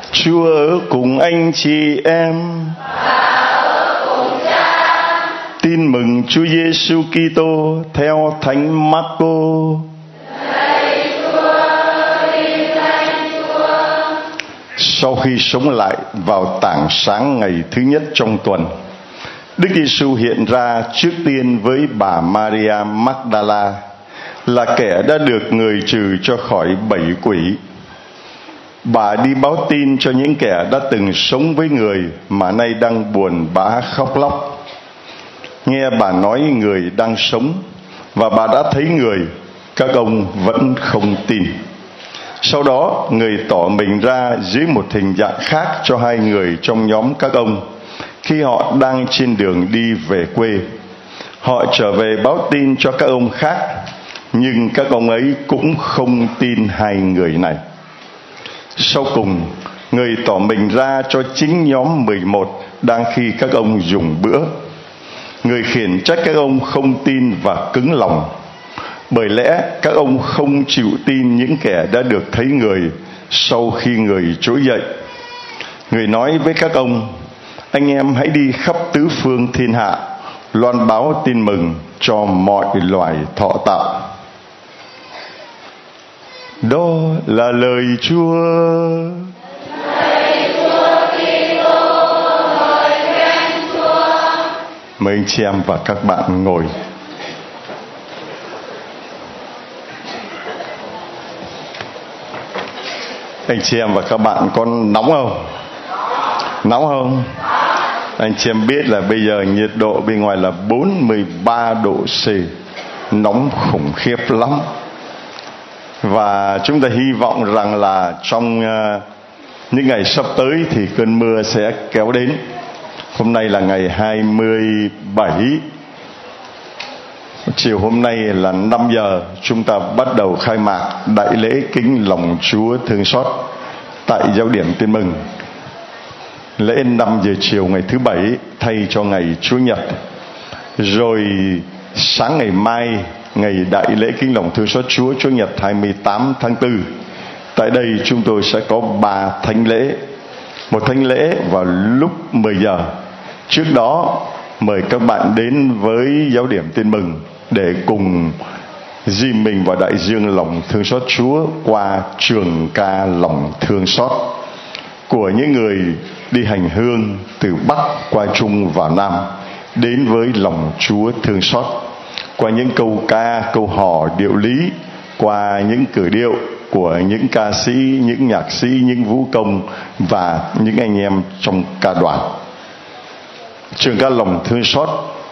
Chúa ở cùng anh chị em. Tin mừng Chúa Giêsu Kitô theo Thánh Marco. Sau khi sống lại vào tảng sáng ngày thứ nhất trong tuần, Đức Giêsu hiện ra trước tiên với bà Maria Magdala, là kẻ đã được người trừ cho khỏi 7 quỷ. Bà đi báo tin cho những kẻ đã từng sống với người mà nay đang buồn bã khóc lóc. Nghe bà nói người đang sống và bà đã thấy người, các ông vẫn không tin. Sau đó người tỏ mình ra dưới một hình dạng khác cho 2 người trong nhóm các ông khi họ đang trên đường đi về quê. Họ trở về báo tin cho các ông khác, nhưng các ông ấy cũng không tin 2 người này. Sau cùng, người tỏ mình ra cho chính nhóm 11 đang khi các ông dùng bữa. Người khiển trách các ông không tin và cứng lòng, bởi lẽ các ông không chịu tin những kẻ đã được thấy người sau khi người trỗi dậy. Người nói với các ông: anh em hãy đi khắp tứ phương thiên hạ, loan báo tin mừng cho mọi loài thọ tạo. Đó là lời Chúa. Mời anh chị em và các bạn ngồi. Anh chị em và các bạn có nóng không? Nóng không? Anh chị em biết là bây giờ nhiệt độ bên ngoài là 43 độ C, nóng khủng khiếp lắm. Và chúng ta hy vọng rằng là trong những ngày sắp tới thì cơn mưa sẽ kéo đến. Hôm nay là ngày 27. Chiều hôm nay là 5 giờ, chúng ta bắt đầu khai mạc đại lễ kính lòng Chúa thương xót tại Giáo điểm Tin Mừng. Lễ 5 giờ chiều ngày thứ Bảy thay cho ngày Chúa Nhật. Rồi sáng ngày mai, ngày đại lễ kính lòng thương xót Chúa, Chúa Nhật 28 tháng 4. Tại đây chúng tôi sẽ có 3 thánh lễ. Một thánh lễ vào lúc 10 giờ. Trước đó mời các bạn đến với Giáo điểm Tin Mừng để cùng dìm mình vào đại dương lòng thương xót Chúa qua trường ca lòng thương xót của những người đi hành hương từ Bắc qua Trung vào Nam, đến với lòng Chúa thương xót qua những câu ca, câu hò, điệu lý, qua những cử điệu của những ca sĩ, những nhạc sĩ, những vũ công và những anh em trong ca đoàn. Trường ca lòng thương xót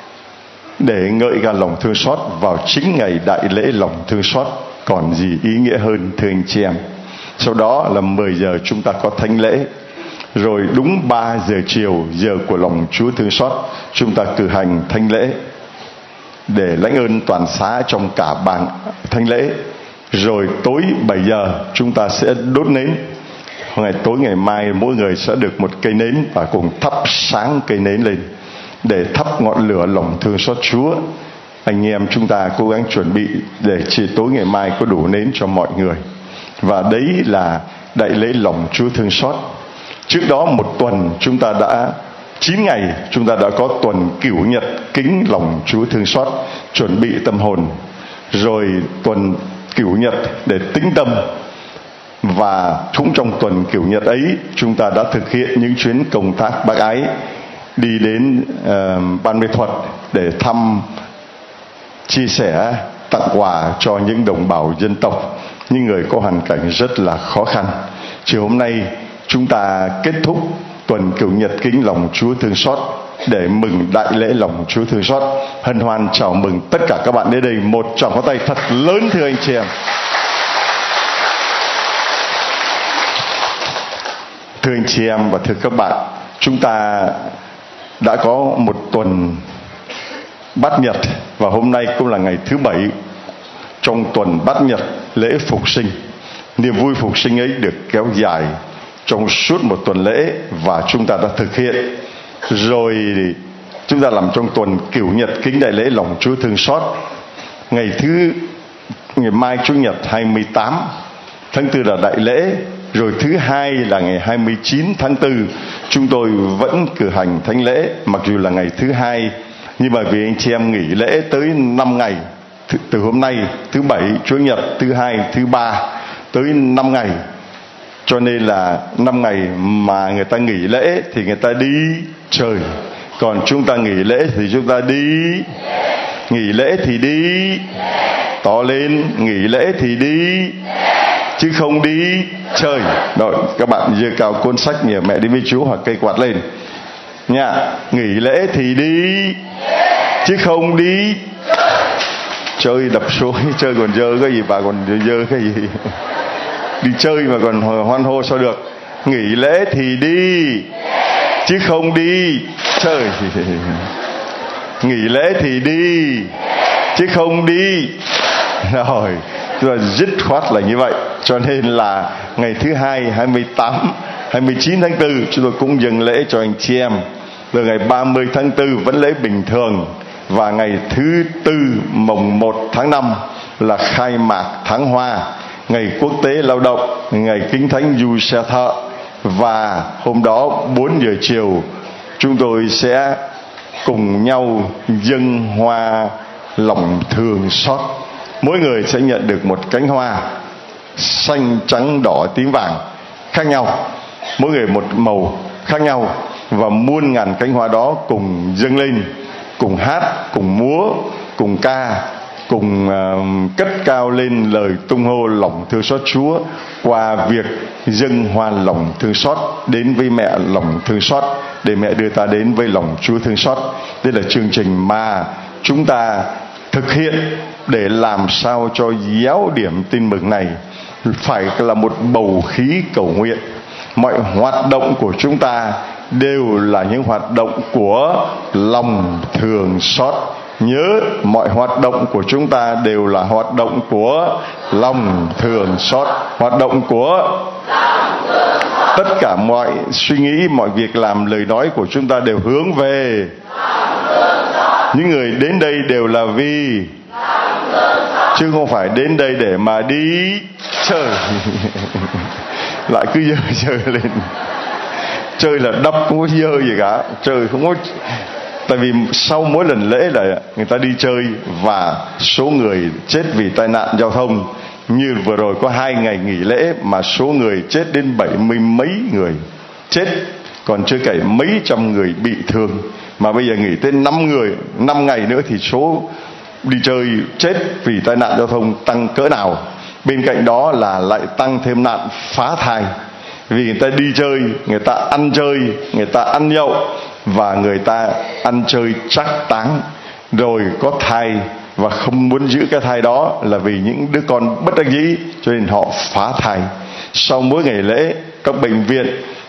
để ngợi ca lòng thương xót vào chính ngày đại lễ lòng thương xót còn gì ý nghĩa hơn, thưa anh chị em. Sau đó là 10 giờ chúng ta có thánh lễ. Rồi đúng 3 giờ chiều, giờ của lòng Chúa thương xót, chúng ta cử hành thánh lễ để lãnh ơn toàn xá trong cả ban thánh lễ. Rồi tối 7 giờ chúng ta sẽ đốt nến. Ngày tối ngày mai mỗi người sẽ được một cây nến và cùng thắp sáng cây nến lên để thắp ngọn lửa lòng thương xót Chúa. Anh em chúng ta cố gắng chuẩn bị để chỉ tối ngày mai có đủ nến cho mọi người. Và đấy là đại lễ lòng Chúa thương xót. Trước đó một tuần chúng ta đã 9 ngày chúng ta đã có tuần Cửu Nhật kính lòng Chúa thương xót, chuẩn bị tâm hồn. Rồi tuần Cửu Nhật để tĩnh tâm. Và cũng trong tuần Cửu Nhật ấy, chúng ta đã thực hiện những chuyến công tác bác ái, đi đến Ban Mê Thuật để thăm, chia sẻ, tặng quà cho những đồng bào dân tộc, những người có hoàn cảnh rất là khó khăn. Chiều hôm nay chúng ta kết thúc tuần Cửu Nhật kính lòng Chúa thương xót để mừng đại lễ lòng Chúa thương xót. Hân hoan chào mừng tất cả các bạn đến đây. Một tràng pháo tay thật lớn, thưa anh chị em. Thưa anh chị em và thưa các bạn, chúng ta đã có một tuần Bát Nhật và hôm nay cũng là ngày thứ 7 trong tuần Bát Nhật lễ Phục Sinh. Niềm vui Phục Sinh ấy được kéo dài trong suốt một tuần lễ và chúng ta đã thực hiện. Rồi chúng ta làm trong tuần Cửu Nhật kính đại lễ lòng Chúa thương xót. Ngày mai Chủ nhật 28 tháng 4 là đại lễ, Rồi thứ hai là ngày 29 tháng 4 chúng tôi vẫn cử hành thánh lễ, mặc dù là ngày thứ hai, nhưng mà vì anh chị em nghỉ lễ tới 5 ngày, từ hôm nay thứ bảy, chủ nhật, thứ hai, thứ ba tới 5 ngày, cho nên là 5 ngày mà người ta nghỉ lễ thì người ta đi chơi, còn chúng ta nghỉ lễ thì chúng ta đi. Nghỉ lễ thì đi. To lên, nghỉ lễ thì đi, chứ không đi chơi. Rồi các bạn giơ cao cuốn sách nhờ mẹ đi với Chúa hoặc cây quạt lên nha. Nghỉ lễ thì đi, chứ không đi chơi đập suối. Chơi còn dơ cái gì, bà còn dơ cái gì? Đi chơi mà còn hoan hô sao được? Nghỉ lễ thì đi, chứ không đi chơi. Nghỉ lễ thì đi, chứ không đi. Rồi dứt khoát là như vậy. Cho nên là ngày thứ hai 29 tháng 4 chúng tôi cũng dâng lễ cho anh chị em. Rồi ngày 30 tháng 4 vẫn lễ bình thường. Và ngày thứ tư mồng 1 tháng 5 là khai mạc tháng hoa, ngày quốc tế lao động, ngày kính thánh Du Xe Thợ. Và hôm đó 4 giờ chiều chúng tôi sẽ cùng nhau dâng hoa lòng thương xót. Mỗi người sẽ nhận được một cánh hoa xanh, trắng, đỏ, tím, vàng khác nhau, mỗi người một màu khác nhau, và muôn ngàn cánh hoa đó cùng dâng lên, cùng hát, cùng múa, cùng ca, cùng cất cao lên lời tung hô lòng thương xót Chúa qua việc dâng hoa lòng thương xót đến với mẹ lòng thương xót, để mẹ đưa ta đến với lòng Chúa thương xót. Đây là chương trình mà chúng ta thực hiện để làm sao cho giáo điểm tin mừng này phải là một bầu khí cầu nguyện. Mọi hoạt động của chúng ta đều là những hoạt động của lòng thương xót. Nhớ, mọi hoạt động của chúng ta đều là hoạt động của lòng thương xót, hoạt động của tất cả mọi suy nghĩ, mọi việc làm, lời nói của chúng ta đều hướng về. Những người đến đây đều là vì, chứ không phải đến đây để mà đi chơi. Lại cứ dơ lên. Chơi là đập, không có dơ gì cả. Chơi không có. Tại vì sau mỗi lần lễ là người ta đi chơi, và số người chết vì tai nạn giao thông, như vừa rồi có 2 ngày nghỉ lễ mà số người chết đến 70 mấy người chết, còn chưa kể mấy trăm người bị thương. Mà bây giờ nghỉ tới 5 ngày nữa thì số đi chơi chết vì tai nạn giao thông tăng cỡ nào. Bên cạnh đó là lại tăng thêm nạn phá thai, vì người ta đi chơi, người ta ăn chơi, người ta ăn nhậu, và người ta ăn chơi trác táng, rồi có thai và không muốn giữ cái thai đó là vì những đứa con bất đắc dĩ, cho nên họ phá thai. Sau mỗi ngày lễ, các bệnh viện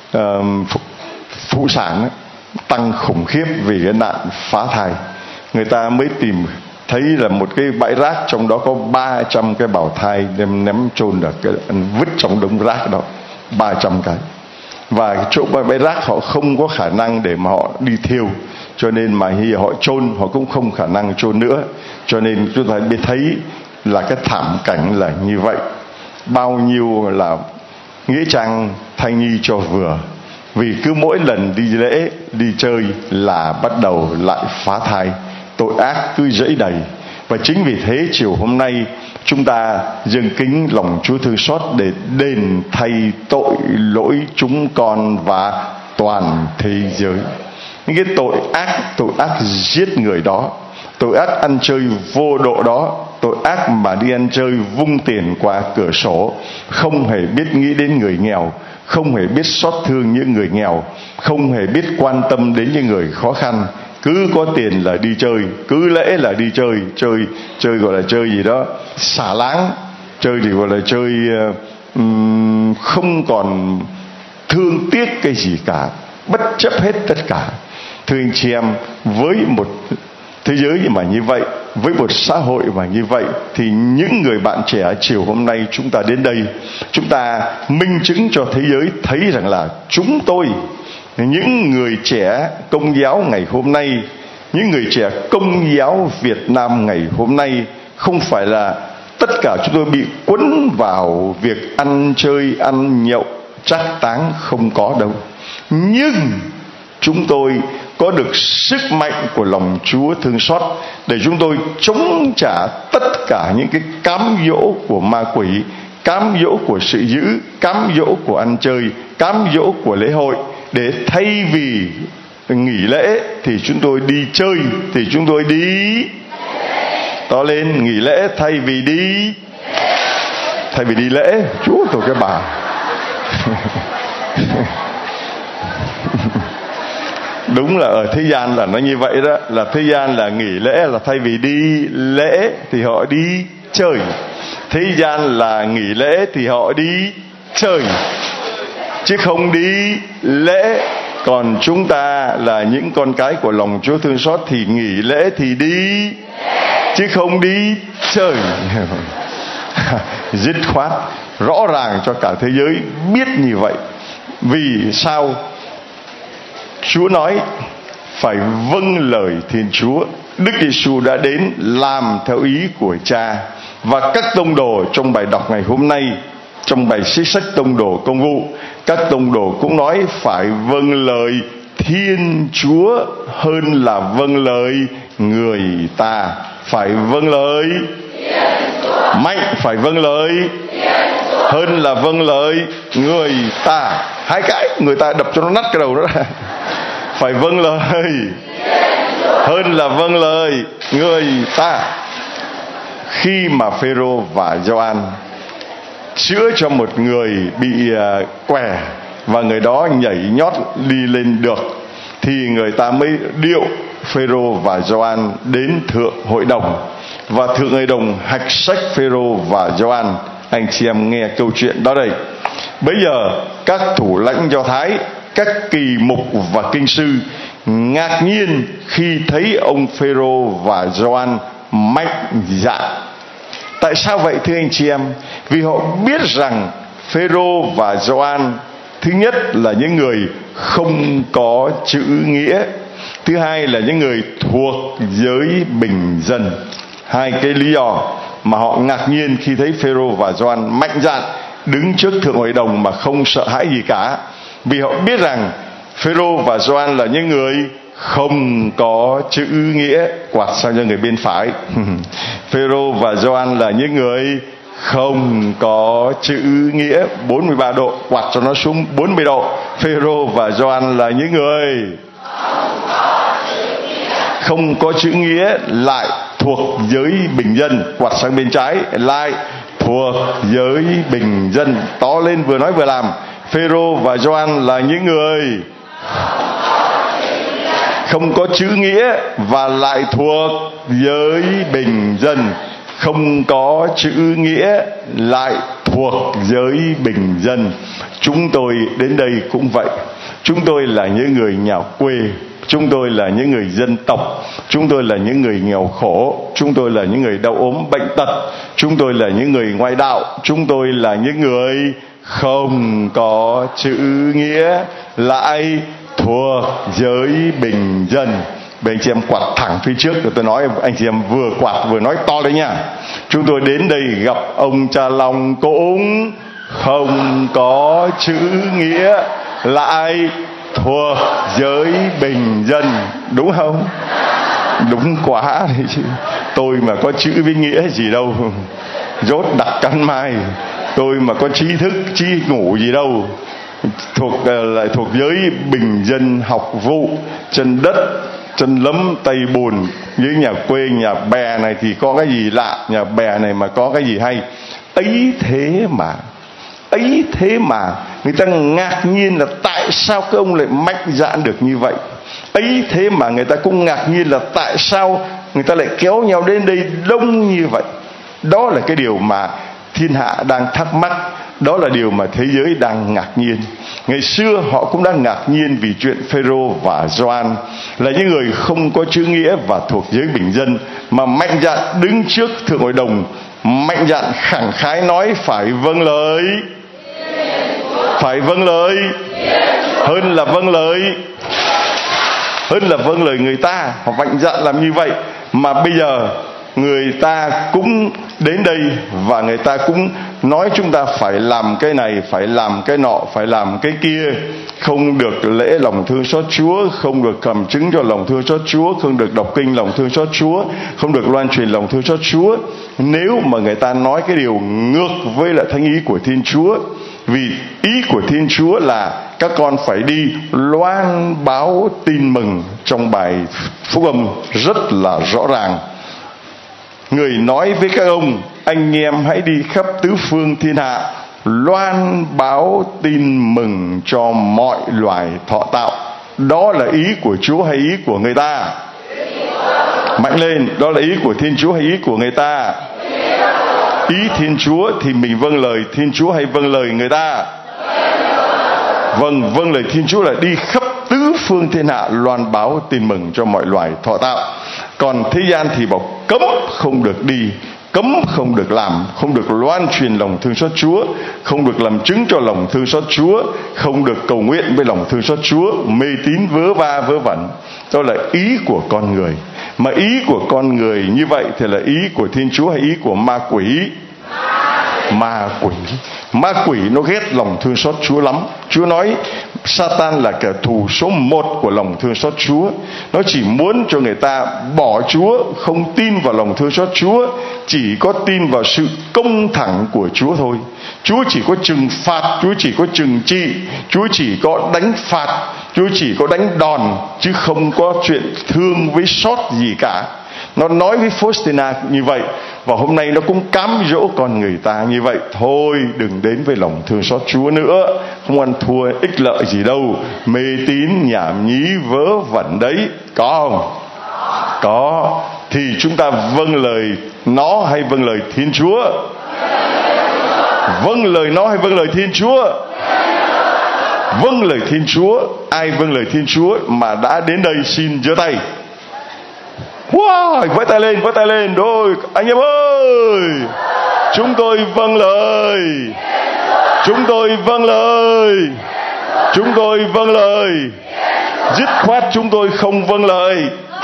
phụ sản tăng khủng khiếp vì cái nạn phá thai. Người ta mới tìm thấy là một cái bãi rác, trong đó có 300 cái bào thai đem ném chôn ở cái vứt trong đống rác đó, 300 cái. Và cái chỗ bãi rác họ không có khả năng để mà họ đi thiêu, cho nên mà khi họ chôn họ cũng không khả năng chôn nữa. Cho nên chúng ta biết thấy là cái thảm cảnh là như vậy. Bao nhiêu là nghĩa trang thai nhi cho vừa, vì cứ mỗi lần đi lễ, đi chơi là bắt đầu lại phá thai. Tội ác cứ dẫy đầy. Và chính vì thế chiều hôm nay chúng ta dâng kính lòng Chúa thương xót để đền thay tội lỗi chúng con và toàn thế giới. Những cái tội ác giết người đó, tội ác ăn chơi vô độ đó, tội ác mà đi ăn chơi vung tiền qua cửa sổ, không hề biết nghĩ đến người nghèo, không hề biết xót thương những người nghèo, không hề biết quan tâm đến những người khó khăn. Cứ có tiền là đi chơi, cứ lễ là đi chơi. Chơi gọi là chơi gì đó xả láng, chơi thì gọi là chơi không còn thương tiếc cái gì cả, bất chấp hết tất cả. Thưa anh chị em, với một thế giới mà như vậy, với một xã hội mà như vậy, thì những người bạn trẻ chiều hôm nay chúng ta đến đây, chúng ta minh chứng cho thế giới thấy rằng là chúng tôi, những người trẻ Công giáo ngày hôm nay, những người trẻ Công giáo Việt Nam ngày hôm nay, không phải là tất cả chúng tôi bị quấn vào việc ăn chơi, ăn nhậu, trác táng không có đâu. Nhưng chúng tôi có được sức mạnh của lòng Chúa thương xót để chúng tôi chống trả tất cả những cái cám dỗ của ma quỷ, cám dỗ của sự dữ, cám dỗ của ăn chơi, cám dỗ của lễ hội. Để thay vì nghỉ lễ thì chúng tôi đi chơi, thì chúng tôi đi to lên, nghỉ lễ thay vì đi lễ. Chúa tôi cái bà đúng là ở thế gian là nó như vậy đó, là thế gian là nghỉ lễ là thay vì đi lễ thì họ đi chơi. Thế gian là nghỉ lễ thì họ đi chơi chứ không đi lễ. Còn chúng ta là những con cái của lòng Chúa thương xót thì nghỉ lễ thì đi chứ không đi chơi. Dứt khoát rõ ràng cho cả thế giới biết như vậy. Vì sao Chúa nói phải vâng lời Thiên Chúa? Đức Giêsu đã đến làm theo ý của Cha. Và các tông đồ trong bài đọc ngày hôm nay, trong bài sách tông đồ công vụ, các tông đồ cũng nói phải vâng lời Thiên Chúa hơn là vâng lời người ta. Phải vâng lời mạnh, phải vâng lời hơn là vâng lời người ta. Hai cái người ta đập cho nó nát cái đầu đó. Phải vâng lời hơn là vâng lời người ta. Khi mà Phêrô và Gioan chữa cho một người bị què và người đó nhảy nhót đi lên được, thì người ta mới điệu Phêrô và Gioan đến thượng hội đồng, và thượng hội đồng hạch sách Phêrô và Gioan. Anh chị em nghe câu chuyện đó đây. Bây giờ các thủ lãnh Do Thái, các kỳ mục và kinh sư ngạc nhiên khi thấy ông Phêrô và Gioan mạnh dạn. Tại sao vậy thưa anh chị em? Vì họ biết rằng Phêrô và Gioan, thứ nhất là những người không có chữ nghĩa, thứ hai là những người thuộc giới bình dân. Hai cái lý do mà họ ngạc nhiên khi thấy Phêrô và Gioan mạnh dạn đứng trước thượng hội đồng mà không sợ hãi gì cả. Vì họ biết rằng Phêrô và Gioan là những người không có chữ nghĩa. Quạt sang cho người bên phải. Phêrô và Gioan là những người không có chữ nghĩa. 43 độ, quạt cho nó xuống 40 độ. Phêrô và Gioan là những người không có chữ nghĩa, lại thuộc giới bình dân. Quạt sang bên trái, lại thuộc giới bình dân. To lên, vừa nói vừa làm. Phêrô và Gioan là những người không có chữ nghĩa và lại thuộc giới bình dân. Không có chữ nghĩa lại thuộc giới bình dân. Chúng tôi đến đây cũng vậy. Chúng tôi là những người nhà quê, chúng tôi là những người dân tộc, chúng tôi là những người nghèo khổ, chúng tôi là những người đau ốm bệnh tật, chúng tôi là những người ngoại đạo, chúng tôi là những người không có chữ nghĩa lại thuộc giới bình dân. Bên anh chị em quạt thẳng phía trước rồi tôi nói, anh chị em vừa quạt vừa nói to đấy nha. Chúng tôi đến đây gặp ông Cha Long cũng không có chữ nghĩa lại thuộc giới bình dân, đúng không? Đúng quá đấy chứ. Tôi mà có chữ với nghĩa gì đâu, rốt đặc căn mai. Tôi mà có trí thức trí ngủ gì đâu, lại thuộc giới bình dân học vụ, chân đất chân lấm tay bùn. Với nhà quê nhà bè này thì có cái gì lạ, nhà bè này mà có cái gì hay. Ấy thế mà người ta ngạc nhiên là tại sao cái ông lại mạnh dạn được như vậy. Ấy thế mà người ta cũng ngạc nhiên là tại sao người ta lại kéo nhau đến đây đông như vậy. Đó là cái điều mà thiên hạ đang thắc mắc. Đó là điều mà thế giới đang ngạc nhiên. Ngày xưa họ cũng đang ngạc nhiên vì chuyện Phêrô và Gioan là những người không có chữ nghĩa và thuộc giới bình dân, mà mạnh dạn đứng trước thượng hội đồng, mạnh dạn khẳng khái nói phải vâng lời hơn là vâng lời người ta. Họ mạnh dạn làm như vậy. Mà bây giờ người ta cũng đến đây và người ta cũng nói chúng ta phải làm cái này, phải làm cái nọ, phải làm cái kia, không được lễ lòng thương xót Chúa, không được cầm chứng cho lòng thương xót Chúa, không được đọc kinh lòng thương xót Chúa, không được loan truyền lòng thương xót Chúa. Nếu mà người ta nói cái điều ngược với lại thánh ý của Thiên Chúa, vì ý của Thiên Chúa là các con phải đi loan báo tin mừng. Trong bài phúc âm rất là rõ ràng, người nói với các ông: anh em hãy đi khắp tứ phương thiên hạ, loan báo tin mừng cho mọi loài thọ tạo. Đó là ý của Chúa hay ý của người ta? Mạnh lên, đó là ý của Thiên Chúa hay ý của người ta? Ý Thiên Chúa thì mình vâng lời Thiên Chúa hay vâng lời người ta? Vâng lời Thiên Chúa là đi khắp tứ phương thiên hạ, loan báo tin mừng cho mọi loài thọ tạo. Còn thế gian thì bảo cấm không được đi, cấm không được làm, không được loan truyền lòng thương xót Chúa, không được làm chứng cho lòng thương xót Chúa, không được cầu nguyện với lòng thương xót Chúa, mê tín vớ va vớ vẩn. Đó là ý của con người. Mà ý của con người như vậy thì là ý của Thiên Chúa hay ý của ma quỷ? Ma quỷ nó ghét lòng thương xót Chúa lắm. Chúa nói Satan là kẻ thù số 1 của lòng thương xót Chúa. Nó chỉ muốn cho người ta bỏ Chúa, không tin vào lòng thương xót Chúa, chỉ có tin vào sự công thẳng của Chúa thôi. Chúa chỉ có trừng phạt, Chúa chỉ có trừng trị, Chúa chỉ có đánh phạt, Chúa chỉ có đánh đòn, chứ không có chuyện thương với xót gì cả. Nó nói với Faustina như vậy, và hôm nay nó cũng cám dỗ con người ta như vậy. Thôi đừng đến với lòng thương xót Chúa nữa, không ăn thua ích lợi gì đâu, mê tín nhảm nhí vớ vẩn đấy. Có không? Có. Thì chúng ta vâng lời nó hay vâng lời Thiên Chúa? Vâng lời nó hay vâng lời Thiên Chúa? Vâng lời Thiên Chúa. Ai vâng lời Thiên Chúa mà đã đến đây xin giơ tay. Wow, vẫy tay lên rồi anh em ơi. Chúng tôi vâng lời. Chúng tôi vâng lời. Chúng tôi vâng lời. Dứt khoát chúng tôi không vâng lời.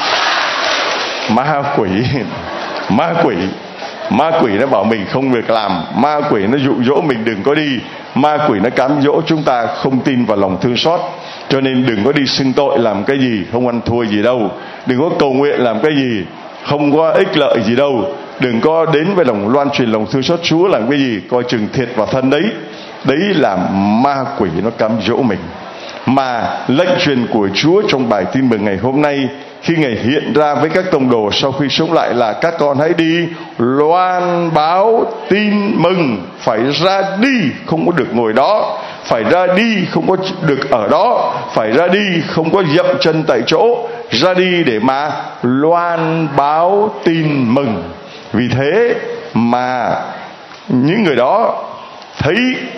Ma quỷ nó bảo mình không việc làm. Ma quỷ nó dụ dỗ mình đừng có đi. Ma quỷ nó cám dỗ chúng ta không tin vào lòng thương xót. Cho nên đừng có đi xưng tội làm cái gì, không ăn thua gì đâu. Đừng có cầu nguyện làm cái gì, không có ích lợi gì đâu. Đừng có đến với lòng loan truyền lòng thương xót Chúa làm cái gì, coi chừng thiệt vào thân đấy. Đấy là ma quỷ nó cám dỗ mình. Mà lệnh truyền của Chúa trong bài tin mừng ngày hôm nay, khi Ngài hiện ra với các tông đồ sau khi sống lại, là các con hãy đi loan báo tin mừng. Phải ra đi, không có được ngồi đó. Phải ra đi, không có được ở đó. Phải ra đi, không có dậm chân tại chỗ. Ra đi để mà loan báo tin mừng. Vì thế mà những người đó thấy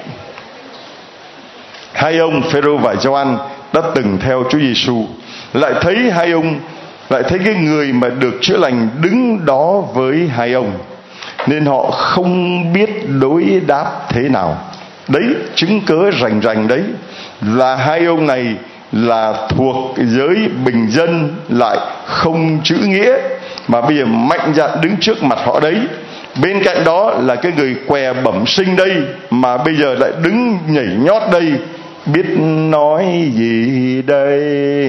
hai ông Phêrô và Gioan đã từng theo Chúa Giêsu, lại thấy cái người mà được chữa lành đứng đó với hai ông, nên họ không biết đối đáp thế nào. Đấy, chứng cớ rành rành đấy là hai ông này là thuộc giới bình dân, lại không chữ nghĩa, mà bây giờ mạnh dạn đứng trước mặt họ đấy. Bên cạnh đó là cái người què bẩm sinh đây, mà bây giờ lại đứng nhảy nhót đây. Biết nói gì đây?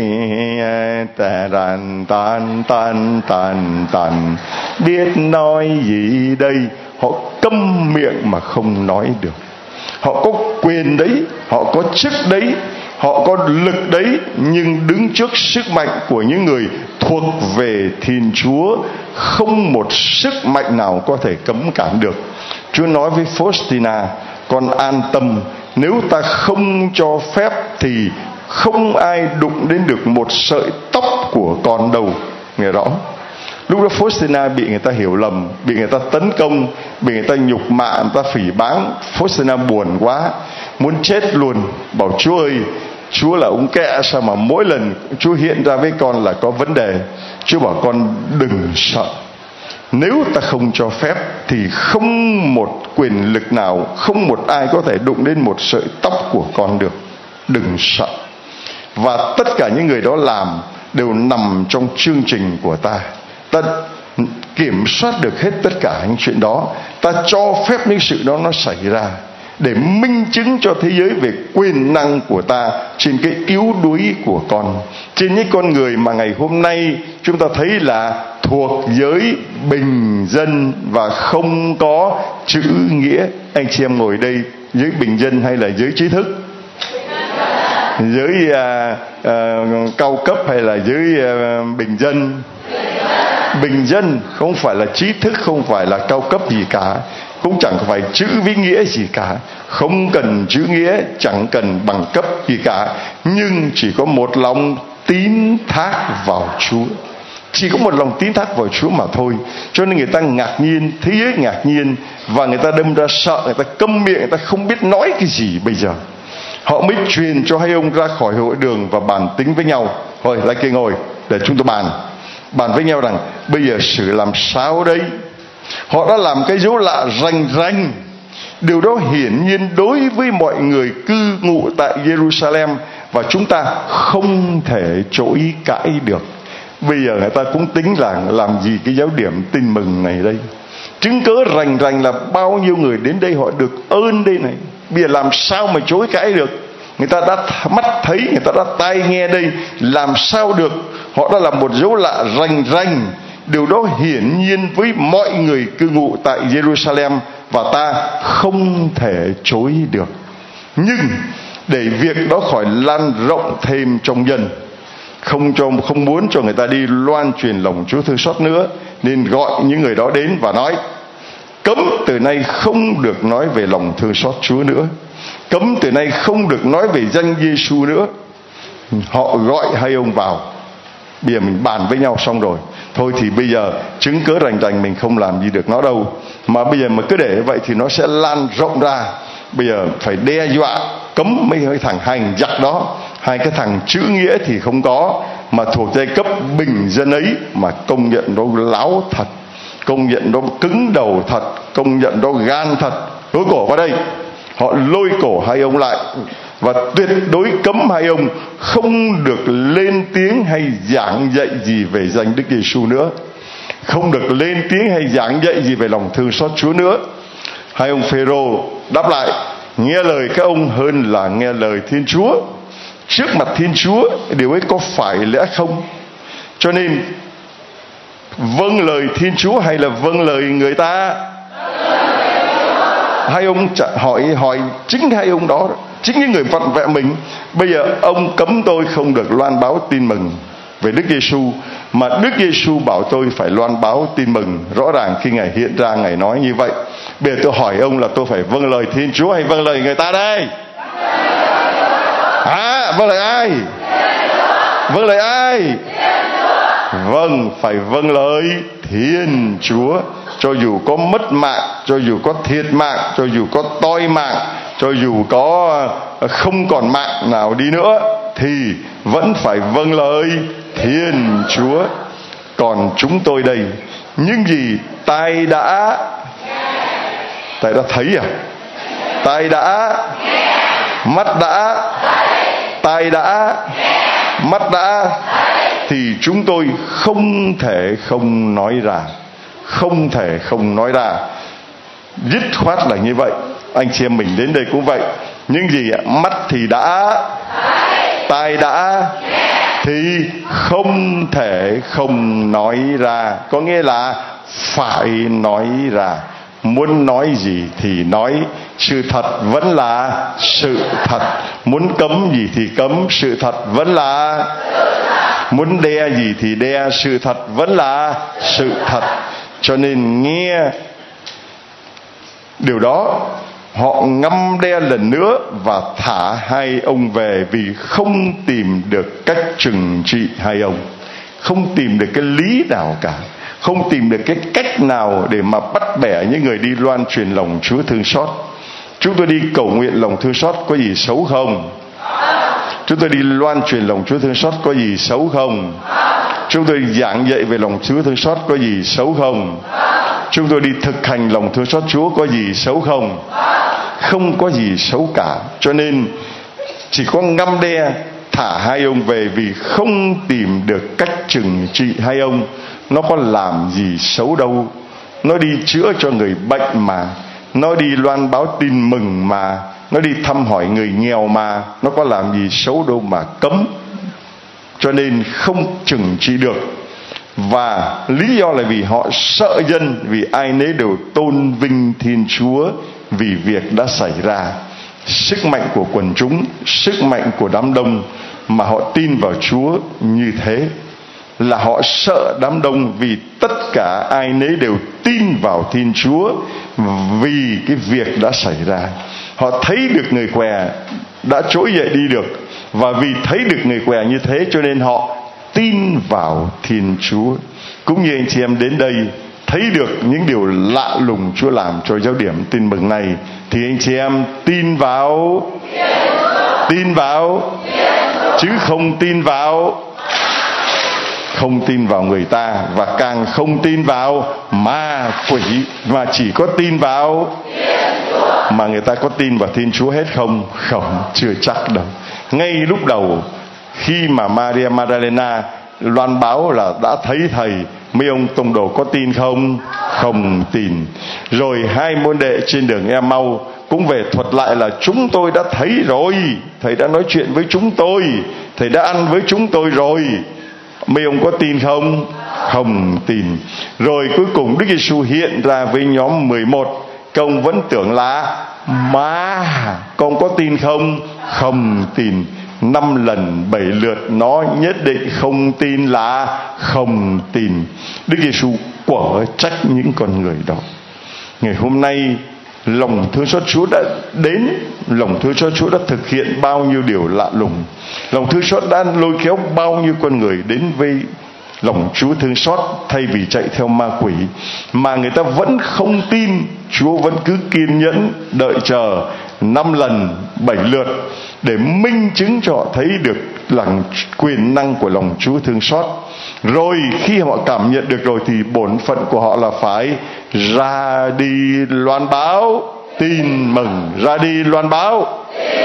Tàn biết nói gì đây? Họ câm miệng mà không nói được. Họ có quyền đấy, họ có chức đấy, họ có lực đấy, nhưng đứng trước sức mạnh của những người thuộc về Thiên Chúa, không một sức mạnh nào có thể cấm cản được. Chúa nói với Faustina: con an tâm, nếu ta không cho phép thì không ai đụng đến được một sợi tóc của con đâu. Nghe rõ. Lúc đó Faustina bị người ta hiểu lầm, bị người ta tấn công, bị người ta nhục mạ, người ta phỉ báng. Faustina buồn quá, muốn chết luôn. Bảo Chúa ơi, Chúa là ông kẹ, sao mà mỗi lần Chúa hiện ra với con là có vấn đề. Chúa bảo con đừng sợ. Nếu ta không cho phép thì không một quyền lực nào, không một ai có thể đụng đến một sợi tóc của con được. Đừng sợ. Và tất cả những người đó làm đều nằm trong chương trình của ta. kiểm soát được hết tất cả những chuyện đó. Ta cho phép những sự đó nó xảy ra để minh chứng cho thế giới về quyền năng của ta trên cái yếu đuối của con, trên những con người mà ngày hôm nay chúng ta thấy là thuộc giới bình dân và không có chữ nghĩa. Anh chị em ngồi đây, giới bình dân hay là giới trí thức? Giới cao cấp hay là giới bình dân? Bình dân, không phải là trí thức, không phải là cao cấp gì cả, cũng chẳng phải chữ với nghĩa gì cả, không cần chữ nghĩa, chẳng cần bằng cấp gì cả, nhưng chỉ có một lòng tín thác vào Chúa. Chỉ có một lòng tín thác vào Chúa mà thôi. Cho nên người ta ngạc nhiên, thế giới ngạc nhiên, và người ta đâm ra sợ, người ta câm miệng, người ta không biết nói cái gì bây giờ. Họ mới truyền cho hai ông ra khỏi hội đường và bàn tính với nhau. Thôi lại kia ngồi để chúng tôi bàn với nhau rằng bây giờ xử làm sao đây. Họ đã làm cái dấu lạ rành rành. Điều đó hiển nhiên đối với mọi người cư ngụ tại Jerusalem, và chúng ta không thể chối cãi được. Bây giờ người ta cũng tính là làm gì cái giáo điểm tin mừng này đây. Chứng cớ rành rành là bao nhiêu người đến đây họ được ơn đây này. Bây giờ làm sao mà chối cãi được. Người ta đã mắt thấy, người ta đã tai nghe đây, làm sao được. Họ đã làm một dấu lạ rành rành. Điều đó hiển nhiên với mọi người cư ngụ tại Jerusalem, và ta không thể chối được. Nhưng để việc đó khỏi lan rộng thêm trong dân, không muốn cho người ta đi loan truyền lòng Chúa thương xót nữa, nên gọi những người đó đến và nói: cấm từ nay không được nói về lòng thương xót Chúa nữa, cấm từ nay không được nói về danh Giêsu nữa. Họ gọi hai ông vào. Bây giờ mình bàn với nhau xong rồi, thôi thì bây giờ chứng cớ rành rành mình không làm gì được nó đâu, mà bây giờ mà cứ để vậy thì nó sẽ lan rộng ra. Bây giờ phải đe dọa cấm mấy cái thằng hành giặc đó. Hai cái thằng chữ nghĩa thì không có, mà thuộc giai cấp bình dân ấy mà công nhận nó láo thật, công nhận nó cứng đầu thật, công nhận nó gan thật. Lôi cổ vào đây. Họ lôi cổ hai ông lại và tuyệt đối cấm hai ông không được lên tiếng hay giảng dạy gì về danh Đức Giêsu nữa, không được lên tiếng hay giảng dạy gì về lòng thương xót Chúa nữa. Hai ông Phêrô đáp lại: nghe lời các ông hơn là nghe lời Thiên Chúa. Trước mặt Thiên Chúa điều ấy có phải lẽ không? Cho nên vâng lời Thiên Chúa hay là vâng lời người ta? Hai ông hỏi chính hai ông đó, chính những người vặn vẹo mình. Bây giờ ông cấm tôi không được loan báo tin mừng về Đức Giêsu, mà Đức Giêsu bảo tôi phải loan báo tin mừng. Rõ ràng khi Ngài hiện ra, Ngài nói như vậy. Bây giờ tôi hỏi ông là tôi phải vâng lời Thiên Chúa hay vâng lời người ta đây? Vâng lời ai? Vâng lời ai? Vâng, phải vâng lời Thiên Chúa. Cho dù có mất mạng, cho dù có thiệt mạng, cho dù có toi mạng, cho dù có không còn mạng nào đi nữa, thì vẫn phải vâng lời Thiên Chúa. Còn chúng tôi đây, những gì tai đã thấy tai đã, mắt đã, tai đã, mắt đã, thì chúng tôi không thể không nói ra. Không thể không nói ra. Dứt khoát là như vậy. Anh chị em mình đến đây cũng vậy. Nhưng gì ạ? Mắt thì đã, tai đã, thì không thể không nói ra. Có nghĩa là phải nói ra. Muốn nói gì thì nói. Sự thật vẫn là sự thật. Muốn cấm gì thì cấm. Sự thật vẫn là. Muốn đe gì thì đe. Sự thật vẫn là sự thật. Cho nên nghe điều đó, họ ngâm đe lần nữa và thả hai ông về, vì không tìm được cách trừng trị hai ông, không tìm được cái lý nào cả, không tìm được cái cách nào để mà bắt bẻ những người đi loan truyền lòng Chúa thương xót. Chúng tôi đi cầu nguyện lòng thương xót có gì xấu không? Chúng tôi đi loan truyền lòng Chúa thương xót có gì xấu không? Chúng tôi giảng dạy về lòng Chúa thương xót có gì xấu không? Chúng tôi đi thực hành lòng thương xót Chúa có gì xấu không? Không có gì xấu cả. Cho nên chỉ có ngăm đe thả hai ông về vì không tìm được cách trừng trị hai ông. Nó có làm gì xấu đâu, nó đi chữa cho người bệnh mà, nó đi loan báo tin mừng mà, nó đi thăm hỏi người nghèo mà, nó có làm gì xấu đâu mà cấm. Cho nên không trừng trị được. Và lý do là vì họ sợ dân, vì ai nấy đều tôn vinh Thiên Chúa vì việc đã xảy ra. Sức mạnh của quần chúng, sức mạnh của đám đông mà họ tin vào Chúa như thế, là họ sợ đám đông vì tất cả ai nấy đều tin vào Thiên Chúa vì cái việc đã xảy ra. Họ thấy được người què đã trỗi dậy đi được, và vì thấy được người què như thế cho nên họ tin vào Thiên Chúa. Cũng như anh chị em đến đây thấy được những điều lạ lùng Chúa làm cho giáo điểm tin mừng này, thì anh chị em tin vào, chứ không tin vào người ta, và càng không tin vào ma quỷ, mà chỉ có tin vào. Mà người ta có tin vào Thiên Chúa hết không? Không, chưa chắc đâu. Ngay lúc đầu khi mà Maria Magdalena loan báo là đã thấy thầy, mấy ông tông đồ có tin không? Không tin. Rồi hai môn đệ trên đường Emau cũng về thuật lại là chúng tôi đã thấy rồi, thầy đã nói chuyện với chúng tôi, thầy đã ăn với chúng tôi rồi. Mấy ông có tin không? Không tin. Rồi cuối cùng Đức Giêsu hiện ra với nhóm 11. Các ông vẫn tưởng là ma, con có tin không? Không tin. 5 lần 7 lượt nó nhất định không tin là không tin. Đức Giêsu quở trách những con người đó. Ngày hôm nay lòng thương xót Chúa đã đến, lòng thương xót Chúa đã thực hiện bao nhiêu điều lạ lùng. Lòng thương xót đã lôi kéo bao nhiêu con người đến với lòng Chúa thương xót thay vì chạy theo ma quỷ. Mà người ta vẫn không tin. Chúa vẫn cứ kiên nhẫn đợi chờ 5 lần 7 lượt để minh chứng cho họ thấy được lòng quyền năng của lòng Chúa thương xót. Rồi khi họ cảm nhận được rồi thì bổn phận của họ là phải ra đi loan báo tin mừng. Ra đi loan báo.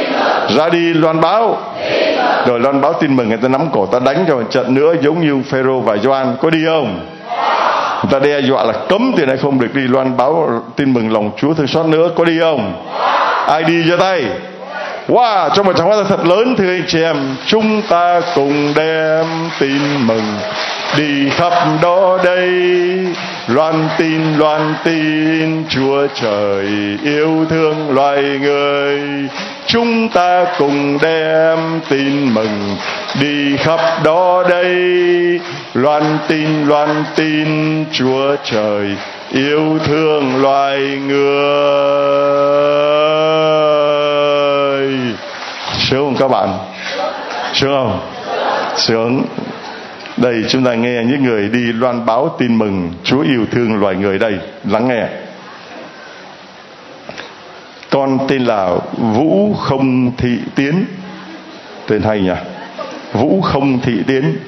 Rồi loan báo tin mừng, người ta nắm cổ ta đánh cho một trận nữa, giống như Phêrô và Gioan. Có đi không? Người ta đe dọa là cấm từ nay không được đi loan báo tin mừng lòng Chúa thương xót nữa. Có đi không? Ai đi giơ tay? Wow, cho một tràng pháo tay thật lớn thưa anh chị em. Chúng ta cùng đem tin mừng đi khắp đó đây, loan tin Chúa trời yêu thương loài người. Chúng ta cùng đem tin mừng đi khắp đó đây, loan tin Chúa trời yêu thương loài người. Sướng không các bạn? Sướng không? Sướng. Đây chúng ta nghe những người đi loan báo tin mừng Chúa yêu thương loài người đây. Lắng nghe. Con tên là Vũ Không Thị Tiến. Tên hay nhỉ? Vũ Không Thị Tiến.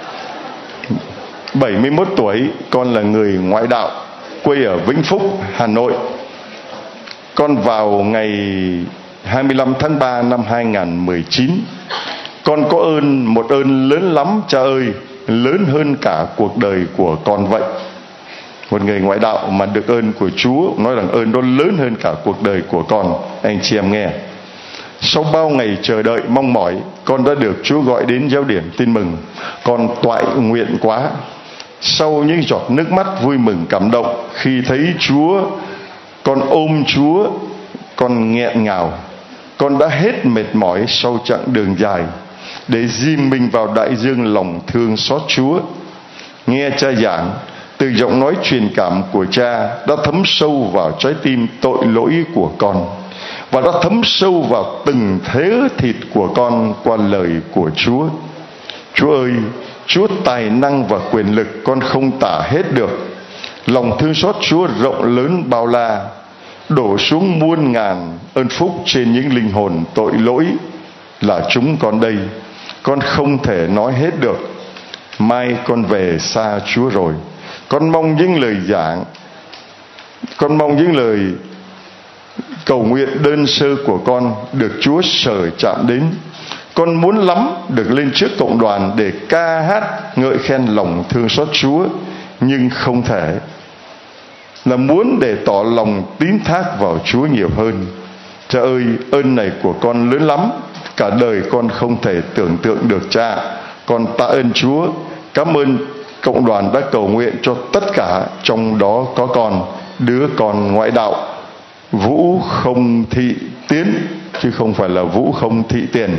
71 tuổi, con là người ngoại đạo, quê ở Vĩnh Phúc, Hà Nội. Con vào ngày 25 tháng 3 năm 2019. Con có một ơn lớn lắm cha ơi, lớn hơn cả cuộc đời của con vậy. Một người ngoại đạo mà được ơn của Chúa, nói rằng ơn đó lớn hơn cả cuộc đời của con. Anh chị em nghe. Sau bao ngày chờ đợi mong mỏi, con đã được Chúa gọi đến giáo điểm tin mừng. Con toại nguyện quá. Sau những giọt nước mắt vui mừng cảm động khi thấy Chúa, con ôm Chúa, con nghẹn ngào. Con đã hết mệt mỏi sau chặng đường dài để dìm mình vào đại dương lòng thương xót Chúa. Nghe cha giảng, từ giọng nói truyền cảm của cha đã thấm sâu vào trái tim tội lỗi của con, và đã thấm sâu vào từng thế thịt của con qua lời của Chúa. Chúa ơi, Chúa tài năng và quyền lực con không tả hết được. Lòng thương xót Chúa rộng lớn bao la, đổ xuống muôn ngàn ơn phúc trên những linh hồn tội lỗi là chúng con đây. Con không thể nói hết được. Mai con về xa Chúa rồi. Con mong những lời giảng, con mong những lời cầu nguyện đơn sơ của con được Chúa sờ chạm đến. Con muốn lắm được lên trước cộng đoàn để ca hát ngợi khen lòng thương xót Chúa, nhưng không thể. Là muốn để tỏ lòng tín thác vào Chúa nhiều hơn. Cha ơi, ơn này của con lớn lắm, cả đời con không thể tưởng tượng được Cha. Con tạ ơn Chúa, cảm ơn cộng đoàn đã cầu nguyện cho tất cả, trong đó có con, đứa con ngoại đạo Vũ Không Thị Tiến, chứ không phải là Vũ Không Thị Tiền.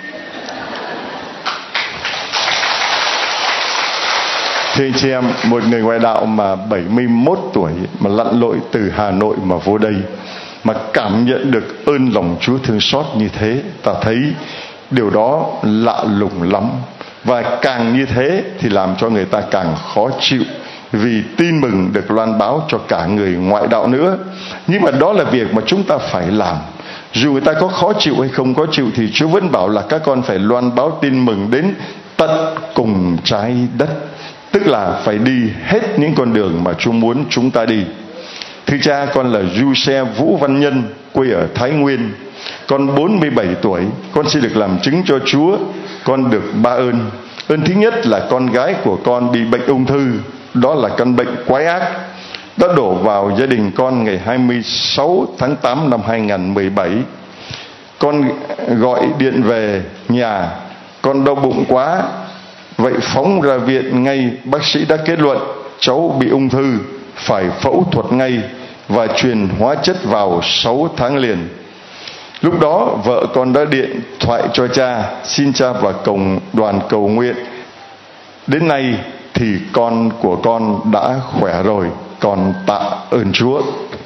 Thưa anh chị em, một người ngoại đạo mà 71 tuổi mà lặn lội từ Hà Nội mà vô đây, mà cảm nhận được ơn lòng Chúa thương xót như thế, ta thấy điều đó lạ lùng lắm. Và càng như thế thì làm cho người ta càng khó chịu, vì tin mừng được loan báo cho cả người ngoại đạo nữa. Nhưng mà đó là việc mà chúng ta phải làm. Dù người ta có khó chịu hay không khó chịu thì Chúa vẫn bảo là các con phải loan báo tin mừng đến tận cùng trái đất. Tức là phải đi hết những con đường mà Chúa muốn chúng ta đi. Thưa Cha, con là Giuse Vũ Văn Nhân, quê ở Thái Nguyên. Con 47 tuổi, con xin được làm chứng cho Chúa. Con được 3 ơn. Ơn thứ nhất là con gái của con bị bệnh ung thư. Đó là căn bệnh quái ác, đã đổ vào gia đình con ngày 26 tháng 8 năm 2017. Con gọi điện về nhà, con đau bụng quá. Vậy phóng ra viện ngay, bác sĩ đã kết luận cháu bị ung thư, phải phẫu thuật ngay và truyền hóa chất vào 6 tháng liền. Lúc đó vợ con đã điện thoại cho Cha, xin Cha và cộng đoàn cầu nguyện. Đến nay thì con của con đã khỏe rồi, con tạ ơn Chúa.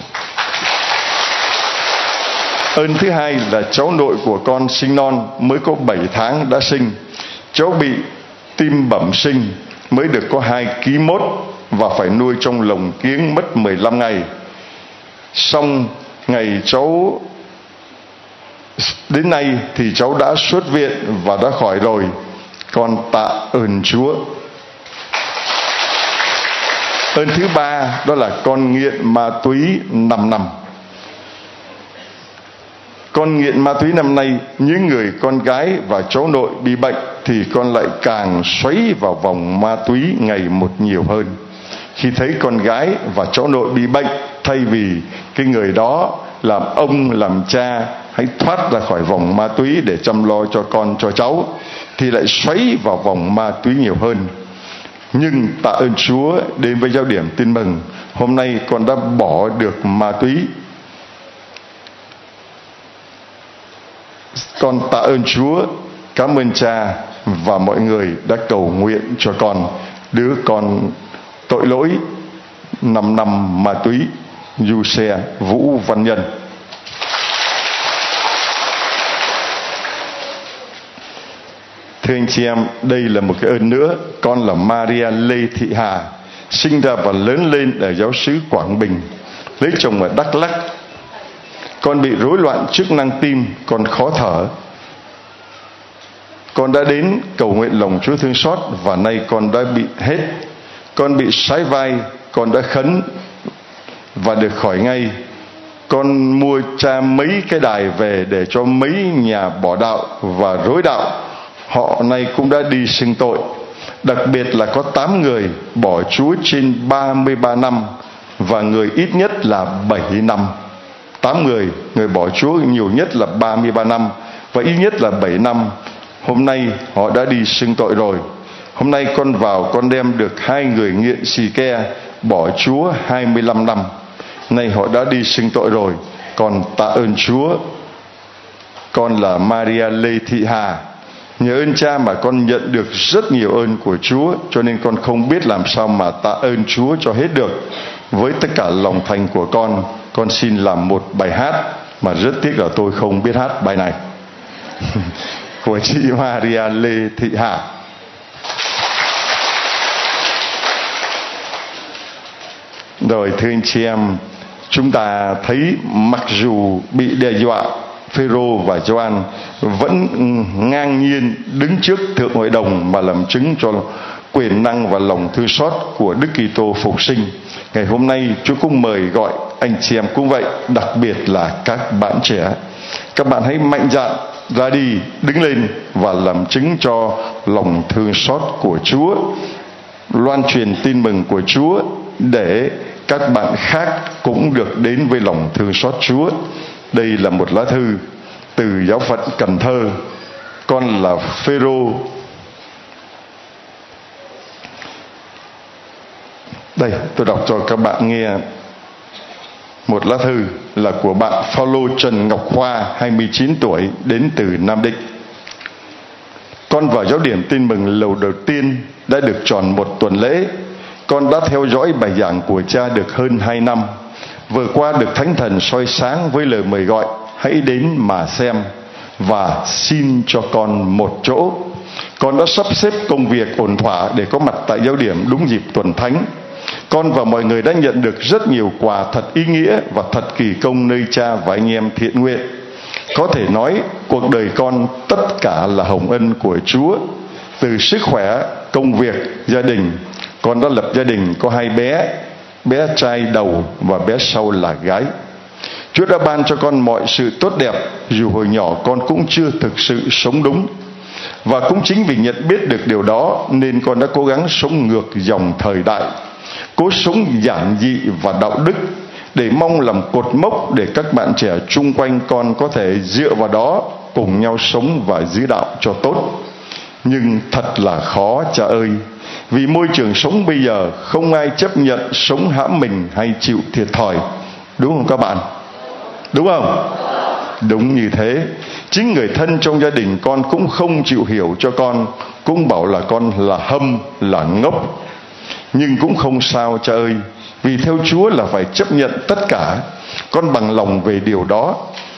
Ơn thứ hai là cháu nội của con sinh non, mới có 7 tháng đã sinh. Cháu bị tim bẩm sinh, mới được có 2,1 kg và phải nuôi trong lồng kiếng mất 15 ngày. Xong ngày cháu đến nay thì cháu đã xuất viện và đã khỏi rồi, con tạ ơn Chúa. Ơn thứ ba đó là con nghiện ma túy 5 năm. Con nghiện ma túy năm nay, những người con gái và cháu nội bị bệnh thì con lại càng xoáy vào vòng ma túy ngày một nhiều hơn. Khi thấy con gái và cháu nội bị bệnh, thay vì cái người đó làm ông làm cha hãy thoát ra khỏi vòng ma túy để chăm lo cho con cho cháu, thì lại xoáy vào vòng ma túy nhiều hơn. Nhưng tạ ơn Chúa, đến với giáo điểm tin mừng, hôm nay con đã bỏ được ma túy. Con tạ ơn Chúa, cảm ơn Cha và mọi người đã cầu nguyện cho con, đứa con tội lỗi 5 năm ma túy, Giuse Vũ Văn Nhân. Thưa anh chị em, đây là một cái ơn nữa. Con là Maria Lê Thị Hà, sinh ra và lớn lên ở giáo xứ Quảng Bình, lấy chồng ở Đắk Lắk. Con bị rối loạn chức năng tim, con khó thở. Con đã đến cầu nguyện lòng Chúa thương xót và nay con đã bị hết. Con bị sái vai, con đã khấn và được khỏi ngay. Con mua Cha mấy cái đài về để cho mấy nhà bỏ đạo và rối đạo, họ nay cũng đã đi xưng tội. Đặc biệt là có 8 người bỏ Chúa trên 33 năm và người ít nhất là 7 năm. 8 người bỏ Chúa nhiều nhất là 33 năm và ít nhất là 7 năm. Hôm nay họ đã đi xưng tội rồi. Hôm nay con vào, con đem được 2 người nghiện xì ke bỏ Chúa 25 năm. Nay họ đã đi xưng tội rồi. Con tạ ơn Chúa. Con là Maria Lê Thị Hà. Nhờ ơn Cha mà con nhận được rất nhiều ơn của Chúa, cho nên con không biết làm sao mà tạ ơn Chúa cho hết được. Với tất cả lòng thành của con xin làm một bài hát mà rất tiếc là tôi không biết hát bài này của chị Maria Lê Thị Hà. Rồi thưa anh chị em, chúng ta thấy mặc dù bị đe dọa, Phêrô và Gioan vẫn ngang nhiên đứng trước thượng hội đồng mà làm chứng cho quyền năng và lòng thương xót của Đức Kitô phục sinh. Ngày hôm nay Chúa cũng mời gọi anh chị em cũng vậy, đặc biệt là các bạn trẻ. Các bạn hãy mạnh dạn ra đi, đứng lên và làm chứng cho lòng thương xót của Chúa, loan truyền tin mừng của Chúa để các bạn khác cũng được đến với lòng thương xót Chúa. Đây là một lá thư từ giáo phận Cần Thơ. Con là Phêrô. Đây, tôi đọc cho các bạn nghe một lá thư là của bạn Phaolô Trần Ngọc Khoa, 29 tuổi, đến từ Nam Định. Con vào giáo điểm tin mừng lầu đầu tiên đã được tròn 1 tuần lễ. Con đã theo dõi bài giảng của cha được hơn 2 năm. Vừa qua được Thánh Thần soi sáng với lời mời gọi hãy đến mà xem, và xin cho con một chỗ. Con đã sắp xếp công việc ổn thỏa để có mặt tại giáo điểm đúng dịp tuần thánh. Con và mọi người đã nhận được rất nhiều quà thật ý nghĩa và thật kỳ công nơi cha và anh em thiện nguyện. Có thể nói cuộc đời con tất cả là hồng ân của Chúa. Từ sức khỏe, công việc, gia đình. Con đã lập gia đình có 2 bé, bé trai đầu và bé sau là gái. Chúa đã ban cho con mọi sự tốt đẹp, dù hồi nhỏ con cũng chưa thực sự sống đúng. Và cũng chính vì nhận biết được điều đó nên con đã cố gắng sống ngược dòng thời đại, cố sống giản dị và đạo đức, để mong làm cột mốc để các bạn trẻ chung quanh con có thể dựa vào đó cùng nhau sống và giữ đạo cho tốt. Nhưng thật là khó cha ơi, vì môi trường sống bây giờ không ai chấp nhận sống hãm mình hay chịu thiệt thòi. Đúng không các bạn? Đúng không? Đúng như thế. Chính người thân trong gia đình con cũng không chịu hiểu cho con, cũng bảo là con là hâm, là ngốc. Nhưng cũng không sao cha ơi, vì theo Chúa là phải chấp nhận tất cả. Con bằng lòng về điều đó.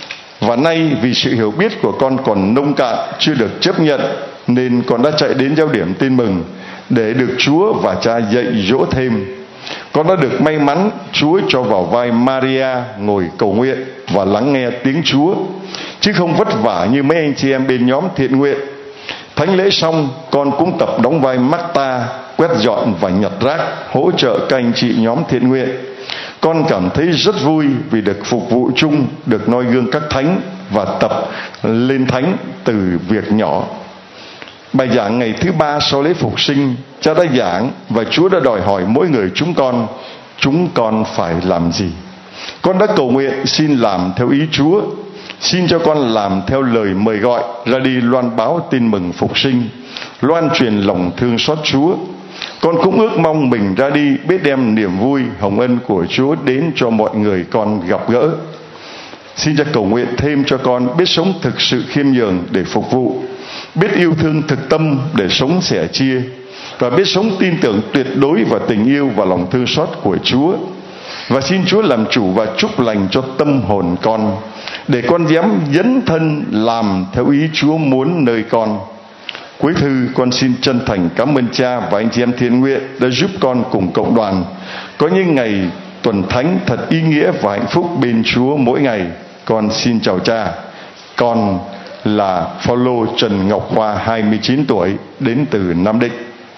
Và nay vì sự hiểu biết của con còn nông cạn, chưa được chấp nhận, nên con đã chạy đến giáo điểm tin mừng để được Chúa và cha dạy dỗ thêm. Con đã được may mắn Chúa cho vào vai Maria ngồi cầu nguyện và lắng nghe tiếng Chúa, chứ không vất vả như mấy anh chị em bên nhóm thiện nguyện. Thánh lễ xong, con cũng tập đóng vai Marta, quét dọn và nhặt rác, hỗ trợ các anh chị nhóm thiện nguyện. Con cảm thấy rất vui vì được phục vụ chung, được noi gương các thánh và tập lên thánh từ việc nhỏ. Bài giảng ngày thứ 3 sau lễ phục sinh, cha đã giảng và Chúa đã đòi hỏi mỗi người chúng con phải làm gì. Con đã cầu nguyện xin làm theo ý Chúa, xin cho con làm theo lời mời gọi ra đi loan báo tin mừng phục sinh, loan truyền lòng thương xót Chúa. Con cũng ước mong mình ra đi biết đem niềm vui hồng ân của Chúa đến cho mọi người con gặp gỡ. Xin cha cầu nguyện thêm cho con biết sống thực sự khiêm nhường để phục vụ, biết yêu thương thực tâm để sống sẻ chia, và biết sống tin tưởng tuyệt đối vào tình yêu và lòng thương xót của Chúa. Và xin Chúa làm chủ và chúc lành cho tâm hồn con, để con dám dấn thân làm theo ý Chúa muốn nơi con. Cuối thư, con xin chân thành cảm ơn cha và anh chị em thiện nguyện đã giúp con cùng cộng đoàn có những ngày tuần thánh thật ý nghĩa và hạnh phúc bên Chúa mỗi ngày. Con xin chào cha. Con là Phaolô Trần Ngọc Khoa, 29 tuổi, đến từ Nam Định.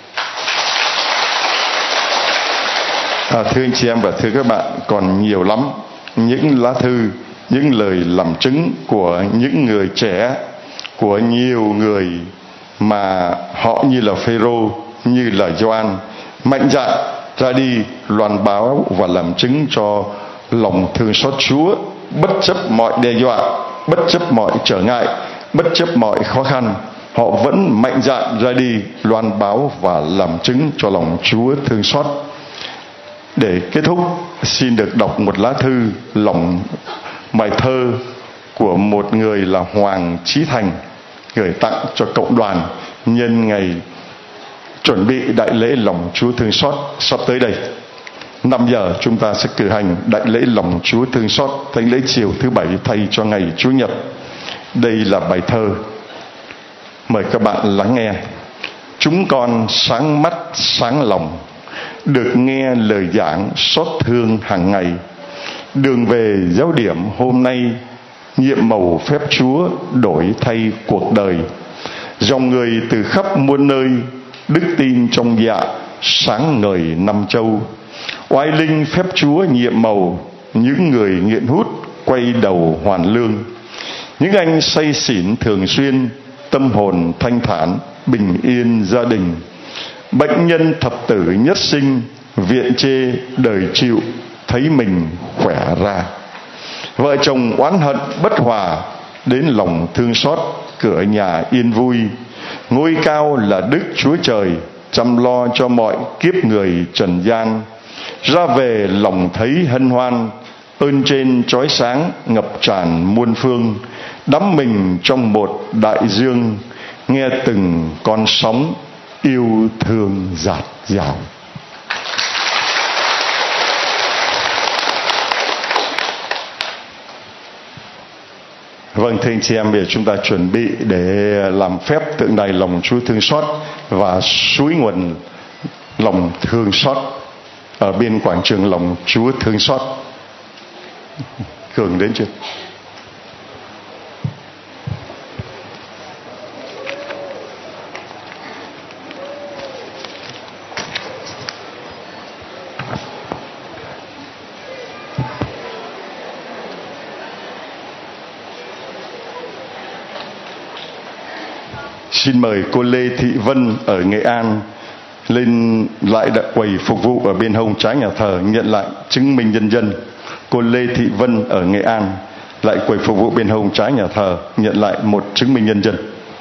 Thưa anh chị em và thưa các bạn, còn nhiều lắm những lá thư, những lời làm chứng của những người trẻ, của nhiều người mà họ như là Phêrô, như là Gioan mạnh dạn ra đi loan báo và làm chứng cho lòng thương xót Chúa, bất chấp mọi đe dọa, bất chấp mọi trở ngại, bất chấp mọi khó khăn. Họ vẫn mạnh dạn ra đi loan báo và làm chứng cho lòng Chúa thương xót. Để kết thúc, xin được đọc một lá thư lòng bài thơ của một người là Hoàng Chí Thành gửi tặng cho cộng đoàn nhân ngày chuẩn bị đại lễ lòng Chúa thương xót sắp tới đây. 5 giờ chúng ta sẽ cử hành đại lễ lòng Chúa thương xót, thánh lễ chiều thứ 7 thay cho ngày Chủ nhật. Đây là bài thơ, mời các bạn lắng nghe. Chúng con sáng mắt sáng lòng, được nghe lời giảng xót thương hàng ngày. Đường về giáo điểm hôm nay, nhiệm màu phép Chúa đổi thay cuộc đời. Dòng người từ khắp muôn nơi, đức tin trong dạ sáng ngời năm châu. Oai linh phép Chúa nhiệm màu, những người nghiện hút quay đầu hoàn lương. Những anh say xỉn thường xuyên, tâm hồn thanh thản, bình yên gia đình. Bệnh nhân thập tử nhất sinh, viện chê đời chịu, thấy mình khỏe ra. Vợ chồng oán hận bất hòa, đến lòng thương xót, cửa nhà yên vui. Ngôi cao là Đức Chúa Trời, chăm lo cho mọi kiếp người trần gian. Ra về lòng thấy hân hoan, ơn trên chói sáng ngập tràn muôn phương. Đắm mình trong một đại dương, nghe từng con sóng yêu thương dạt dào. Vâng, thưa anh chị em, bây giờ chúng ta chuẩn bị để làm phép tượng đài lòng Chúa thương xót và suối nguồn lòng thương xót ở bên quảng trường lòng Chúa thương xót. Cường đến chưa? Xin mời cô Lê Thị Vân ở Nghệ An lên lại quầy phục vụ ở bên hông trái nhà thờ nhận lại chứng minh nhân dân. Cô Lê Thị Vân ở Nghệ An lại quầy phục vụ bên hông trái nhà thờ nhận lại một chứng minh nhân dân.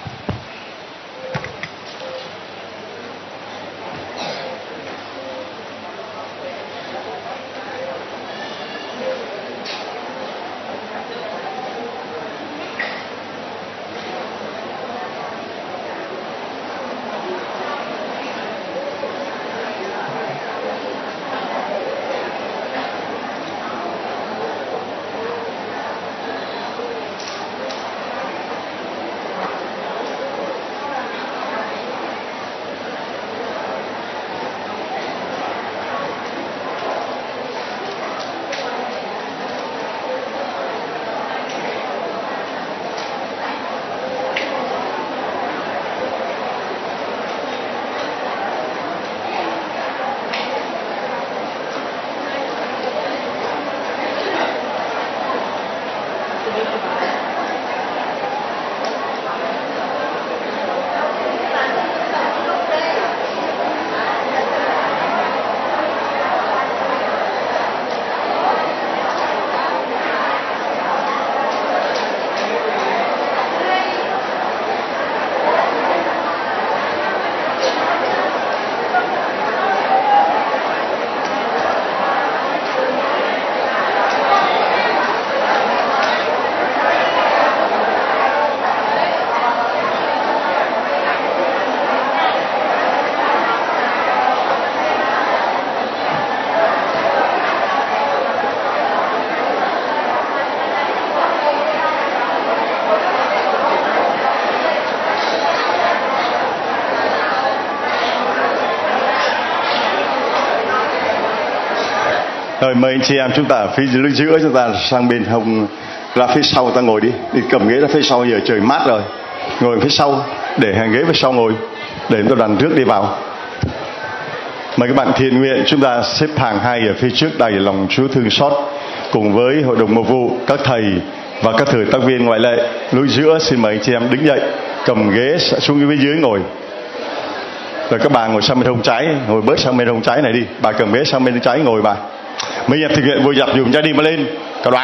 Rồi mời anh chị em chúng ta ở phía giữa, chúng ta sang bên hông ra phía sau, ta ngồi đi cầm ghế ra phía sau, giờ trời mát rồi, ngồi phía sau, để hàng ghế phía sau ngồi, để tôi đoàn trước đi vào. Mời các bạn thiện nguyện chúng ta xếp hàng hai ở phía trước đầy lòng Chúa thương xót, cùng với hội đồng mục vụ, các thầy và các thừa tác viên ngoại lệ. Lối giữa xin mời anh chị em đứng dậy, cầm ghế xuống phía dưới ngồi. Rồi các bà ngồi sang bên hông trái, ngồi bớt sang bên hông trái này đi, bà cầm ghế sang bên trái ngồi bà. Mấy em thực hiện vui dập dùm gia đình mà lên cả đoàn.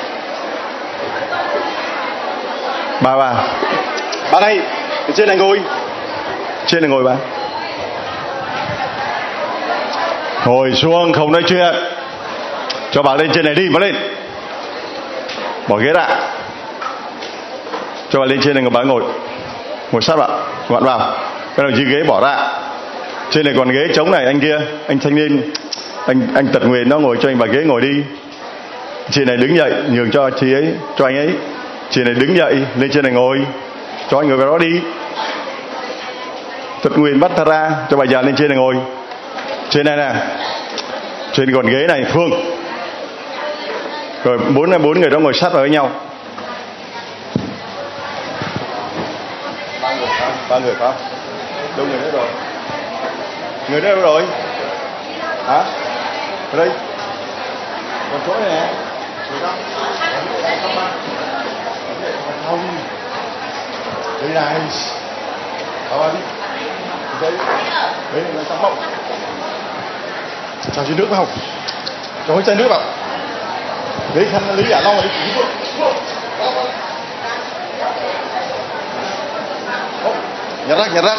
Bà đây, trên này ngồi, trên này ngồi bà. Ngồi xuống không nói chuyện, cho bà lên trên này đi, bà lên, bỏ ghế ra, cho bà lên trên này, bà ngồi sát vào, gọn vào, cái đầu ghế bỏ ra. Trên này còn ghế trống này, anh kia, anh thanh niên, anh Tật Nguyện nó ngồi cho anh bà ghế ngồi đi. Chị này đứng dậy nhường cho chị ấy, cho anh ấy. Chị này đứng dậy lên trên này ngồi, cho anh ngồi vào đó đi. Tật Nguyện bắt ta ra, cho bà già lên trên này ngồi. Trên này nè, trên còn ghế này Phương. Rồi bốn người đó ngồi sát vào với nhau. Ba người phải không? Đâu người nữa rồi? Người đó đâu rồi? Hả? Ở đây. Còn chỗ này nè. Người đó. Không. Đây này. Vào đi. Đấy. Đấy là trong bọng. Cho chai nước vào. Cho chai nước vào. Lấy khăn lấy giả lau đi. Nhặt rác, nhặt rác.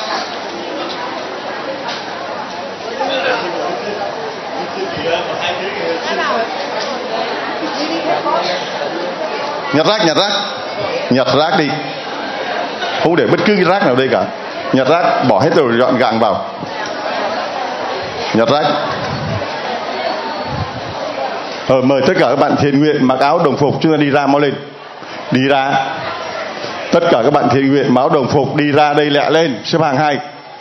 Nhặt rác, nhặt rác. Nhặt rác đi. Không để bất cứ cái rác nào đây cả. Nhặt rác, bỏ hết rồi dọn gàng vào. Nhặt rác. Mời tất cả các bạn thiện nguyện mặc áo đồng phục, chúng ta đi ra mau lên. Đi ra. Tất cả các bạn thiện nguyện mặc áo đồng phục đi ra đây lẹ lên, xếp hàng 2.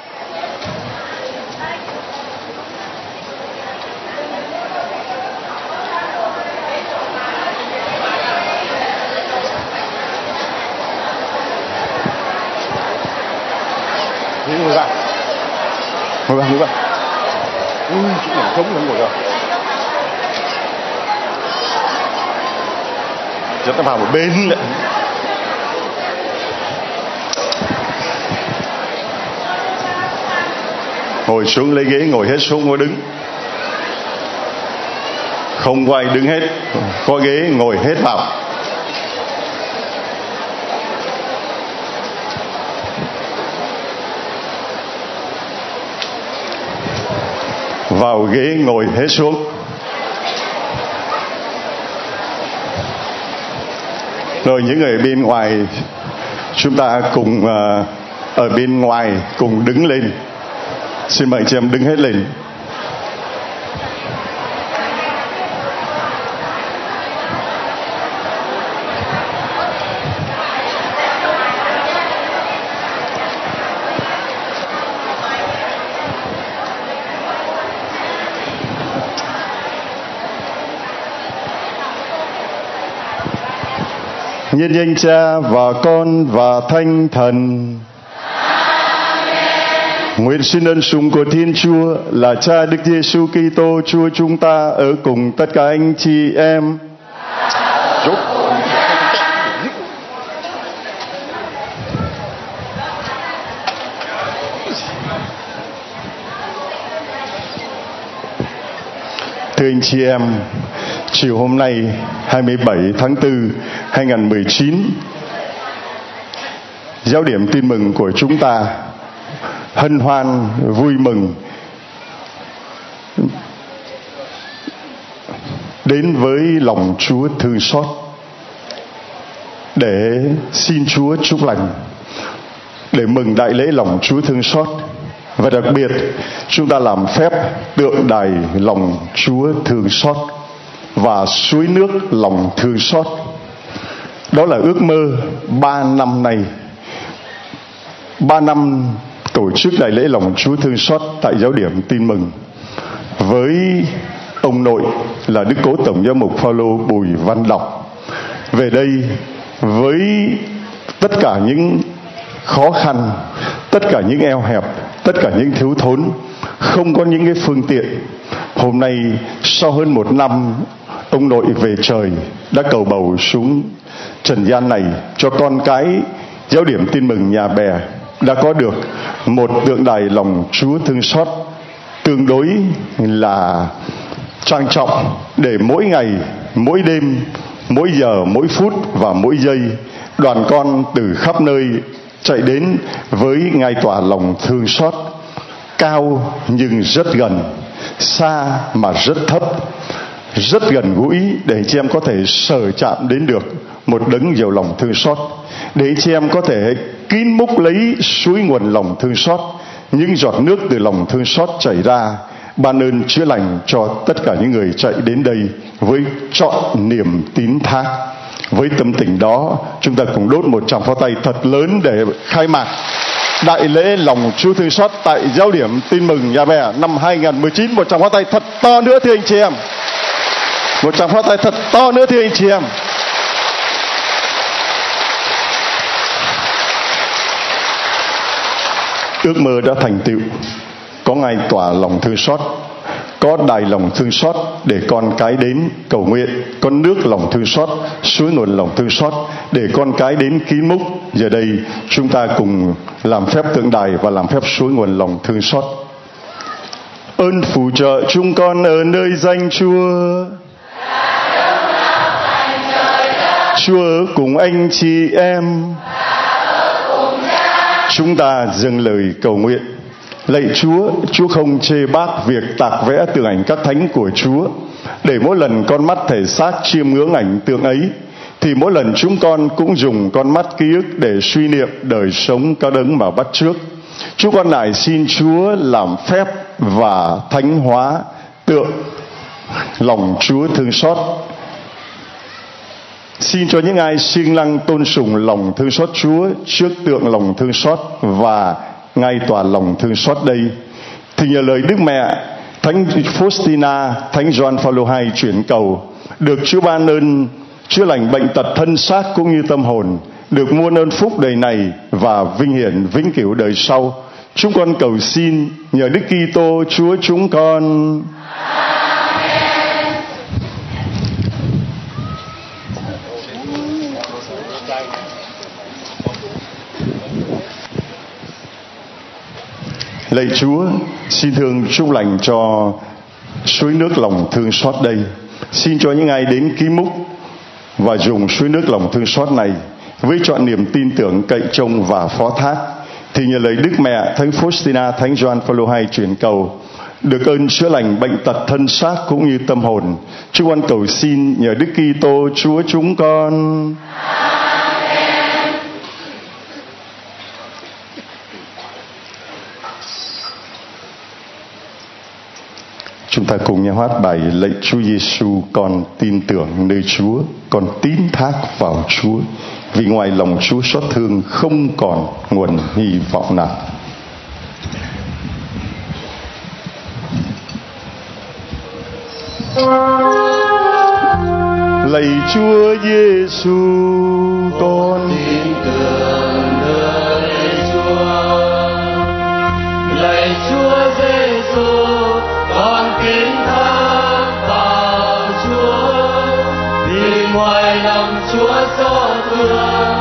Ngồi vào. Ngồi vào, ngồi vào. Chú nhỏ trống nó ngồi vào. Dẫn nó vào một bên đấy. Ngồi xuống lấy ghế, ngồi hết xuống, ngồi đứng. Không có ai đứng hết. Có ghế, ngồi hết vào. Vào ghế, ngồi hết xuống. Rồi những người bên ngoài, chúng ta cùng ở bên ngoài cùng đứng lên. Xin mời chị em đứng hết lên. Nhân danh Cha và Con và Thánh Thần. Nguyện xin ân sủng của Thiên Chúa là Cha Đức Giêsu Kitô Chúa chúng ta ở cùng tất cả anh chị em. Chúc. Thưa anh chị em, chiều hôm nay 27 tháng 4 2019, giáo điểm tin mừng của chúng ta hân hoan vui mừng đến với lòng Chúa thương xót để xin Chúa chúc lành, để mừng đại lễ lòng Chúa thương xót. Và đặc biệt chúng ta làm phép tượng đài lòng Chúa thương xót và suối nước lòng thương xót. Đó là ước mơ 3 năm nay, 3 năm tổ chức đại lễ lòng Chúa thương xót tại giáo điểm tin mừng với ông nội là Đức Cố Tổng Giám mục Phaolô Bùi Văn Đọc về đây với tất cả những khó khăn, tất cả những eo hẹp, tất cả những thiếu thốn, không có những cái phương tiện. Hôm nay sau hơn 1 năm ông nội về trời đã cầu bầu xuống trần gian này cho con cái giáo điểm tin mừng Nhà Bè đã có được một tượng đài lòng Chúa thương xót tương đối là trang trọng, để mỗi ngày, mỗi đêm, mỗi giờ, mỗi phút và mỗi giây đoàn con từ khắp nơi chạy đến với ngai tỏa lòng thương xót, cao nhưng rất gần, xa mà rất thấp, rất gần gũi, để chị em có thể sờ chạm đến được một đấng nhiều lòng thương xót, để chị em có thể kín múc lấy suối nguồn lòng thương xót, những giọt nước từ lòng thương xót chảy ra, ban ơn chữa lành cho tất cả những người chạy đến đây với trọn niềm tín thác. Với tâm tình đó, chúng ta cùng đốt một tràng pháo tay thật lớn để khai mạc đại lễ lòng Chúa thương xót tại giáo điểm tin mừng Nhà Bè năm 2019. Một tràng pháo tay thật to nữa thưa anh chị em. Một tràng pháo tay thật to nữa thưa anh chị em. Ước mơ đã thành tựu, có ngai tỏa lòng thương xót, có đài lòng thương xót để con cái đến cầu nguyện, có nước lòng thương xót, suối nguồn lòng thương xót để con cái đến kín múc. Giờ đây chúng ta cùng làm phép tượng đài và làm phép suối nguồn lòng thương xót. Ơn phù trợ chúng con ở nơi danh Chúa. Chúa ở cùng anh chị em. Chúng ta dâng lời cầu nguyện. Lạy Chúa, Chúa không chê bác việc tạc vẽ tượng ảnh các thánh của Chúa, để mỗi lần con mắt thể xác chiêm ngưỡng ảnh tượng ấy, thì mỗi lần chúng con cũng dùng con mắt ký ức để suy niệm đời sống các đấng mà bắt chước. Chúng con nài xin Chúa làm phép và thánh hóa tượng lòng Chúa thương xót. Xin cho những ai siêng năng tôn sùng lòng thương xót Chúa trước tượng lòng thương xót và ngay tòa lòng thương xót đây, thì nhờ lời Đức Mẹ Thánh Faustina, Thánh Gioan Phaolô II chuyển cầu, được Chúa ban ơn chữa lành bệnh tật thân xác cũng như tâm hồn, được muôn ơn phúc đời này và vinh hiển vĩnh cửu đời sau. Chúng con cầu xin nhờ Đức Kitô Chúa chúng con. Lạy Chúa, xin thương chúc lành cho suối nước lòng thương xót đây. Xin cho những ai đến ký múc và dùng suối nước lòng thương xót này với trọn niềm tin tưởng, cậy trông và phó thác, thì nhờ lời Đức Mẹ Thánh Faustina, Thánh Gioan Phaolô II chuyển cầu, được ơn chữa lành bệnh tật thân xác cũng như tâm hồn. Chúng con cầu xin nhờ Đức Kitô Chúa chúng con. Chúng ta cùng nhau hát bài Lạy Chúa Giêsu, con tin tưởng nơi Chúa, con tín thác vào Chúa, vì ngoài lòng Chúa xót thương không còn nguồn hy vọng nào. Lạy Chúa Giêsu, con tin tưởng nơi Chúa. Lạy Chúa Giêsu, con kính thác vào Chúa, vì ngoài lòng Chúa xót thương